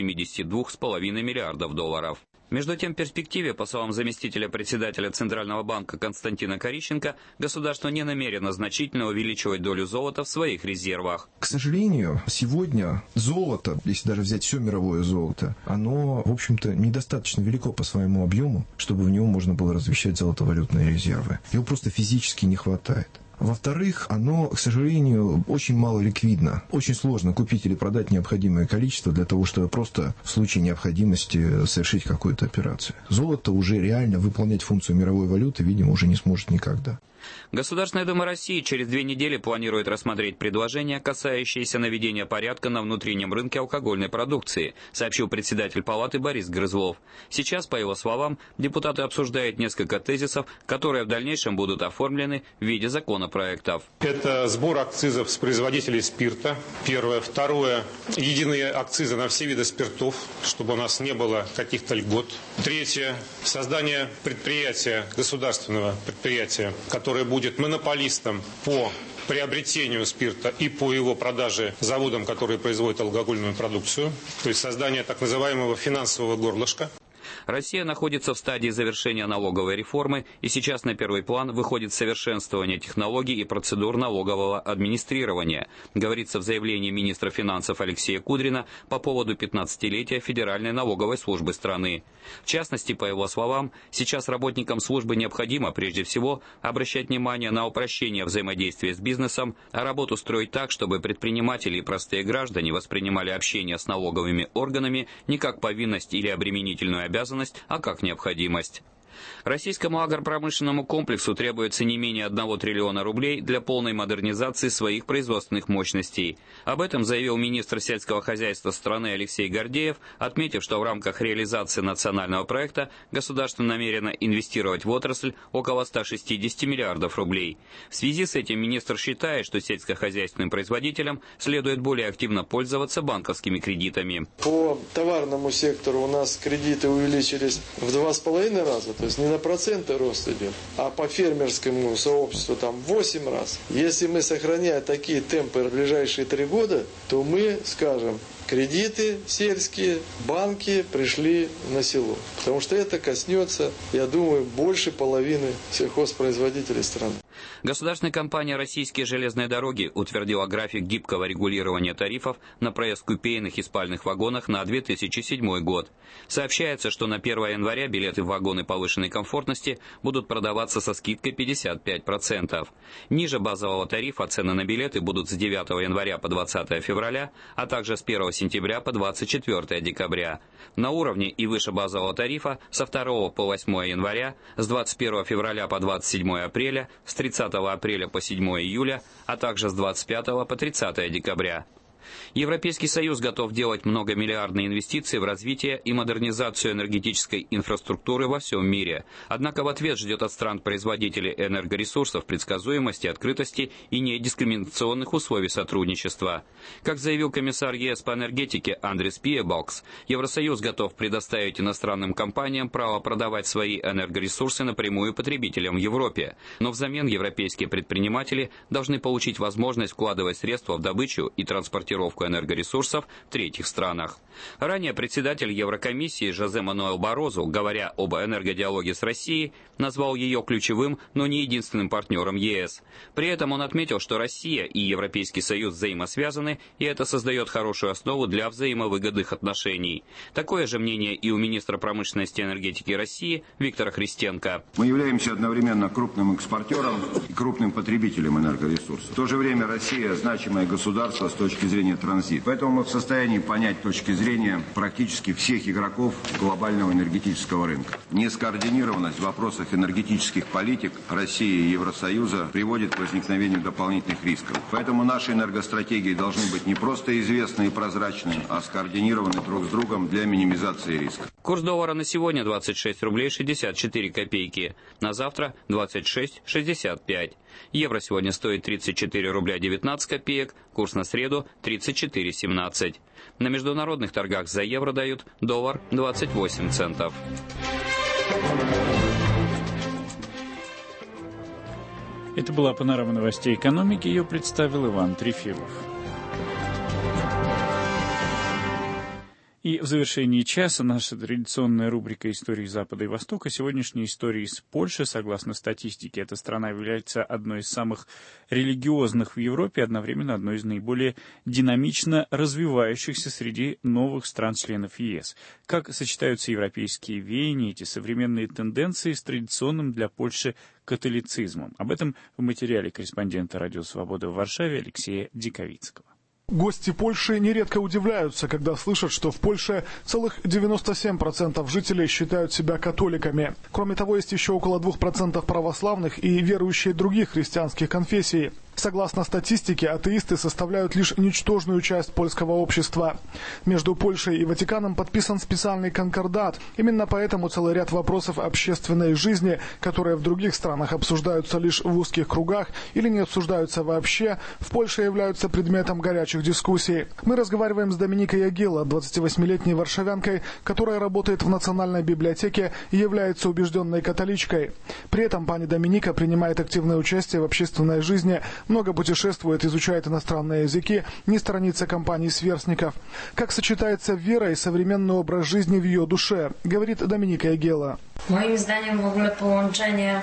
272,5 миллиардов долларов. Между тем, в перспективе, по словам заместителя председателя Центрального банка Константина Корищенко, государство не намерено значительно увеличивать долю золота в своих резервах. К сожалению, сегодня золото, если даже взять все мировое золото, оно, в общем-то, недостаточно велико по своему объему, чтобы в него можно было размещать золотовалютные резервы. Его просто физически не хватает. Во-вторых, оно, к сожалению, очень мало ликвидно. Очень сложно купить или продать необходимое количество для того, чтобы просто в случае необходимости совершить какую-то операцию. Золото уже реально выполнять функцию мировой валюты, видимо, уже не сможет никогда. Государственная Дума России через 2 недели планирует рассмотреть предложения, касающиеся наведения порядка на внутреннем рынке алкогольной продукции, сообщил председатель Палаты Борис Грызлов. Сейчас, по его словам, депутаты обсуждают несколько тезисов, которые в дальнейшем будут оформлены в виде законопроектов. Это сбор акцизов с производителей спирта, первое. Второе, единые акцизы на все виды спиртов, чтобы у нас не было каких-то льгот. Третье, создание предприятия, государственного предприятия, которое будет монополистом по приобретению спирта и по его продаже заводам, которые производят алкогольную продукцию, то есть создание так называемого финансового горлышка. Россия находится в стадии завершения налоговой реформы, и сейчас на первый план выходит совершенствование технологий и процедур налогового администрирования, говорится в заявлении министра финансов Алексея Кудрина по поводу 15-летия Федеральной налоговой службы страны. В частности, по его словам, сейчас работникам службы необходимо прежде всего обращать внимание на упрощение взаимодействия с бизнесом, а работу строить так, чтобы предприниматели и простые граждане воспринимали общение с налоговыми органами не как повинность или обременительную обязанность, а как необходимость. Российскому агропромышленному комплексу требуется не менее 1 триллиона рублей для полной модернизации своих производственных мощностей. Об этом заявил министр сельского хозяйства страны Алексей Гордеев, отметив, что в рамках реализации национального проекта государство намерено инвестировать в отрасль около 160 миллиардов рублей. В связи с этим министр считает, что сельскохозяйственным производителям следует более активно пользоваться банковскими кредитами. По товарному сектору у нас кредиты увеличились в 2,5 раза, то есть не на проценты рост идет, а по фермерскому сообществу там 8 раз. Если мы сохраняем такие темпы в ближайшие 3 года, то мы скажем, кредиты сельские, банки пришли на село. Потому что это коснется, я думаю, больше половины сельхозпроизводителей страны. Государственная компания «Российские железные дороги» утвердила график гибкого регулирования тарифов на проезд в купейных и спальных вагонах на 2007 год. Сообщается, что на 1 января билеты в вагоны повышенной комфортности будут продаваться со скидкой 55%. Ниже базового тарифа цены на билеты будут с 9 января по 20 февраля, а также с 1 сентября по 24 декабря. На уровне и выше базового тарифа со 2 по 8 января, с 21 февраля по 27 апреля, с 30 апреля по 7 июля, а также с 25 по 30 декабря. Европейский Союз готов делать многомиллиардные инвестиции в развитие и модернизацию энергетической инфраструктуры во всем мире. Однако в ответ ждет от стран-производителей энергоресурсов предсказуемости, открытости и недискриминационных условий сотрудничества. Как заявил комиссар ЕС по энергетике Андрис Пиебалкс, Евросоюз готов предоставить иностранным компаниям право продавать свои энергоресурсы напрямую потребителям в Европе. Но взамен европейские предприниматели должны получить возможность вкладывать средства в добычу и транспортировку энергоресурсов в третьих странах. Ранее председатель Еврокомиссии Жозе Мануэль Барозу, говоря об энергодиалоге с Россией, назвал ее ключевым, но не единственным партнером ЕС. При этом он отметил, что Россия и Европейский Союз взаимосвязаны, и это создает хорошую основу для взаимовыгодных отношений. Такое же мнение и у министра промышленности и энергетики России Виктора Христенко. Мы являемся одновременно крупным экспортером и крупным потребителем энергоресурсов. В то же время Россия значимое государство с точки зрения транзита. Поэтому мы в состоянии понять точки зрения практически всех игроков глобального энергетического рынка. Нескоординированность в вопросах энергетических политик России и Евросоюза приводит к возникновению дополнительных рисков. Поэтому наши энергостратегии должны быть не просто известны и прозрачны, а скоординированы друг с другом для минимизации риска. Курс доллара на сегодня 26 рублей 64 копейки. На завтра 26,65. Евро сегодня стоит 34 рубля 19 копеек. Курс на среду 34,17. На международных торгах за евро дают доллар 28 центов. Это была панорама новостей экономики. Ее представил Иван Трефилов. И в завершении часа наша традиционная рубрика «Истории Запада и Востока». Сегодняшние истории из Польши. Согласно статистике, эта страна является одной из самых религиозных в Европе, одновременно одной из наиболее динамично развивающихся среди новых стран-членов ЕС. Как сочетаются европейские веяния, эти современные тенденции с традиционным для Польши католицизмом? Об этом в материале корреспондента «Радио Свобода» в Варшаве Алексея Диковицкого. Гости Польши нередко удивляются, когда слышат, что в Польше целых 97% жителей считают себя католиками. Кроме того, есть еще около 2% православных и верующие других христианских конфессий. Согласно статистике, атеисты составляют лишь ничтожную часть польского общества. Между Польшей и Ватиканом подписан специальный конкордат. Именно поэтому целый ряд вопросов общественной жизни, которые в других странах обсуждаются лишь в узких кругах или не обсуждаются вообще, в Польше являются предметом горячих дискуссий. Мы разговариваем с Доминикой Ягелло, 28-летней варшавянкой, которая работает в Национальной библиотеке и является убежденной католичкой. При этом пани Доминика принимает активное участие в общественной жизни, много путешествует, изучает иностранные языки, не сторонится компаний сверстников. Как сочетается вера и современный образ жизни в ее душе, говорит Доминика Ягелло. Моим зданием, в ogóle połączenie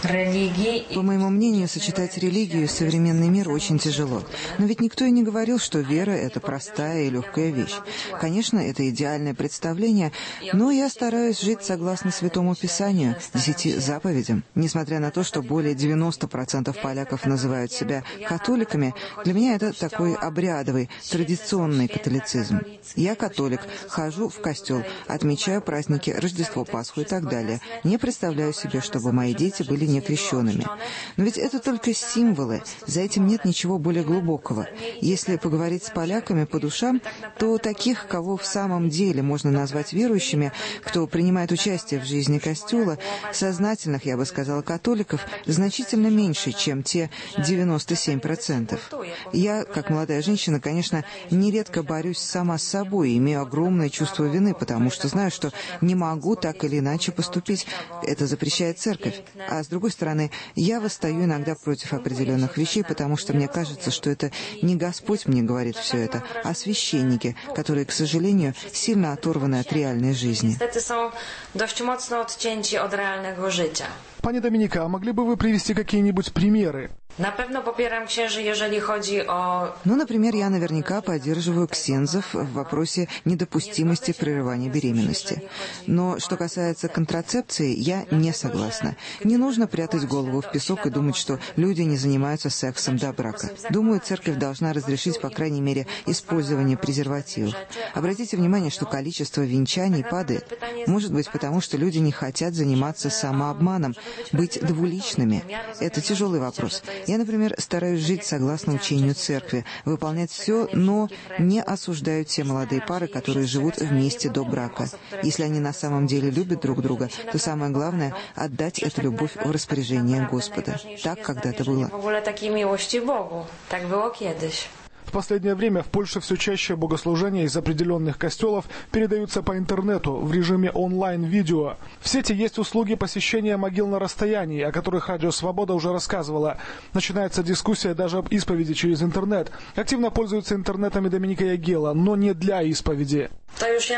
По моему мнению, сочетать религию и современный мир очень тяжело. Но ведь никто и не говорил, что вера – это простая и легкая вещь. Конечно, это идеальное представление, но я стараюсь жить согласно Святому Писанию, 10 заповедям. Несмотря на то, что более 90% поляков называют себя католиками, для меня это такой обрядовый, традиционный католицизм. Я католик, хожу в костел, отмечаю праздники Рождество, Пасху и так далее. Не представляю себе, чтобы мои дети были некрещенными. Но ведь это только символы, за этим нет ничего более глубокого. Если поговорить с поляками по душам, то таких, кого в самом деле можно назвать верующими, кто принимает участие в жизни костела, сознательных, я бы сказала, католиков, значительно меньше, чем те 97%. Я, как молодая женщина, конечно, нередко борюсь сама с собой, имею огромное чувство вины, потому что знаю, что не могу так или иначе поступить. Это запрещает церковь. А с другой стороны, я восстаю иногда против определенных вещей, потому что мне кажется, что это не Господь мне говорит все это, а священники, которые, к сожалению, сильно оторваны от реальной жизни. Пани Доминика, а могли бы вы привести какие-нибудь примеры? Например, я наверняка поддерживаю ксензов в вопросе недопустимости прерывания беременности. Но что касается контрацепции, я не согласна. Не нужно прятать голову в песок и думать, что люди не занимаются сексом до брака. Думаю, церковь должна разрешить, по крайней мере, использование презервативов. Обратите внимание, что количество венчаний падает. Может быть, потому что люди не хотят заниматься самообманом, быть двуличными. Это тяжелый вопрос. Я, например, стараюсь жить согласно учению церкви, выполнять все, но не осуждаю те молодые пары, которые живут вместе до брака. Если они на самом деле любят друг друга, то самое главное — отдать эту любовь в распоряжение Господа. Так когда-то было. В последнее время в Польше все чаще богослужения из определенных костелов передаются по интернету в режиме онлайн-видео. В сети есть услуги посещения могил на расстоянии, о которых Радио Свобода уже рассказывала. Начинается дискуссия даже об исповеди через интернет. Активно пользуются интернетом и Доминика Ягела, но не для исповеди. Еще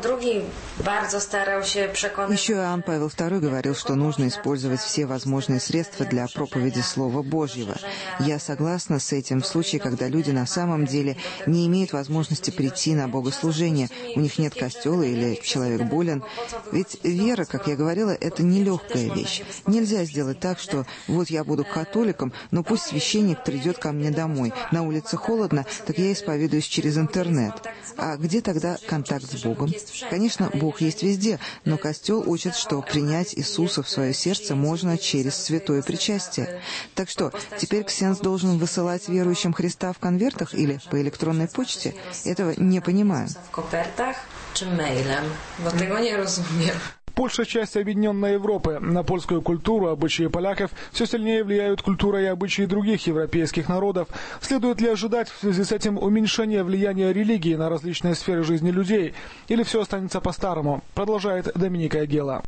Иоанн Павел II говорил, что нужно использовать все возможные средства для проповеди Слова Божьего. Я согласна с этим в случае, когда люди на самом деле не имеют возможности прийти на богослужение, у них нет костела или человек болен. Ведь вера, как я говорила, это нелегкая вещь. Нельзя сделать так, что вот я буду католиком, но пусть священник придет ко мне домой. На улице холодно, так я исповедуюсь через интернет. А где тогда контакт с Богом? Конечно, Бог есть везде, но Костел учит, что принять Иисуса в свое сердце можно через святое причастие. Так что, теперь ксенз должен высылать верующим Христа в конвертах или по электронной почте? Этого не понимаю. Польша — часть объединенной Европы. На польскую культуру, обычаи поляков все сильнее влияют культура и обычаи других европейских народов. Следует ли ожидать в связи с этим уменьшения влияния религии на различные сферы жизни людей? Или все останется по-старому? Продолжает Доминика Ягела.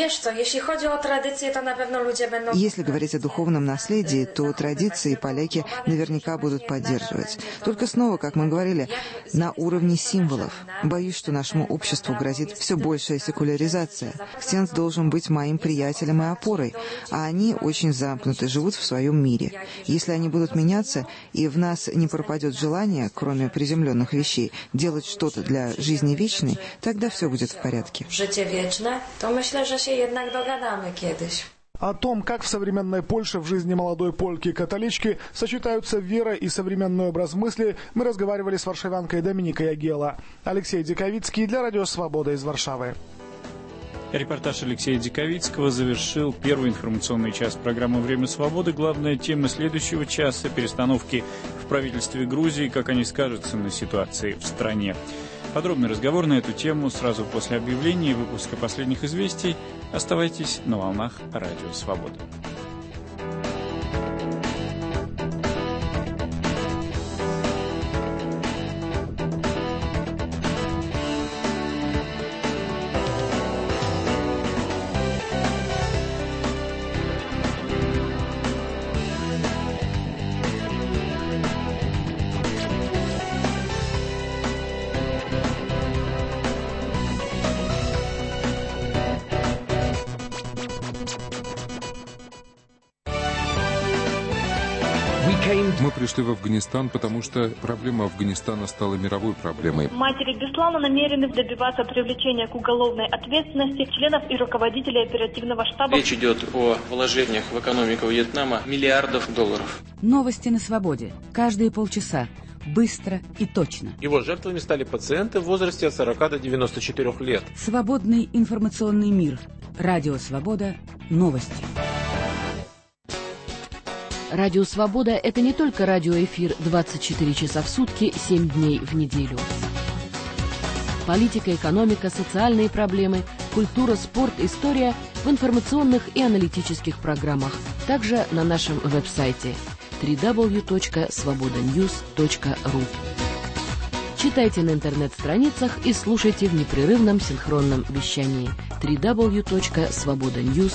Если говорить о духовном наследии, то традиции поляки наверняка будут поддерживать. Только снова, как мы говорили, на уровне символов. Боюсь, что нашему обществу грозит все большая секуляризация. Ксенз должен быть моим приятелем и опорой, а они очень замкнуты, живут в своем мире. Если они будут меняться, и в нас не пропадет желание, кроме приземленных вещей, делать что-то для жизни вечной, тогда все будет в порядке. О том, как в современной Польше в жизни молодой польки-католички сочетаются вера и современный образ мысли, мы разговаривали с варшавянкой Доминикой Ягела. Алексей Диковицкий для Радио Свобода из Варшавы. Репортаж Алексея Диковицкого завершил первый информационный час программы «Время свободы». Главная тема следующего часа – перестановки в правительстве Грузии, как они скажутся на ситуации в стране. Подробный разговор на эту тему сразу после объявления и выпуска последних известий. Оставайтесь на волнах Радио Свобода. Мы пришли в Афганистан, потому что проблема Афганистана стала мировой проблемой. Матери Беслана намерены добиваться привлечения к уголовной ответственности членов и руководителей оперативного штаба. Речь идет о вложениях в экономику Вьетнама миллиардов долларов. Новости на свободе. Каждые полчаса. Быстро и точно. Его жертвами стали пациенты в возрасте от 40 до 94 лет. Свободный информационный мир. Радио Свобода. Новости. Радио Свобода – это не только радиоэфир 24 часа в сутки, 7 дней в неделю. Политика, экономика, социальные проблемы, культура, спорт, история в информационных и аналитических программах. Также на нашем веб-сайте www.svobodanews.ru. Читайте на интернет-страницах и слушайте в непрерывном синхронном вещании www.svobodanews.ru.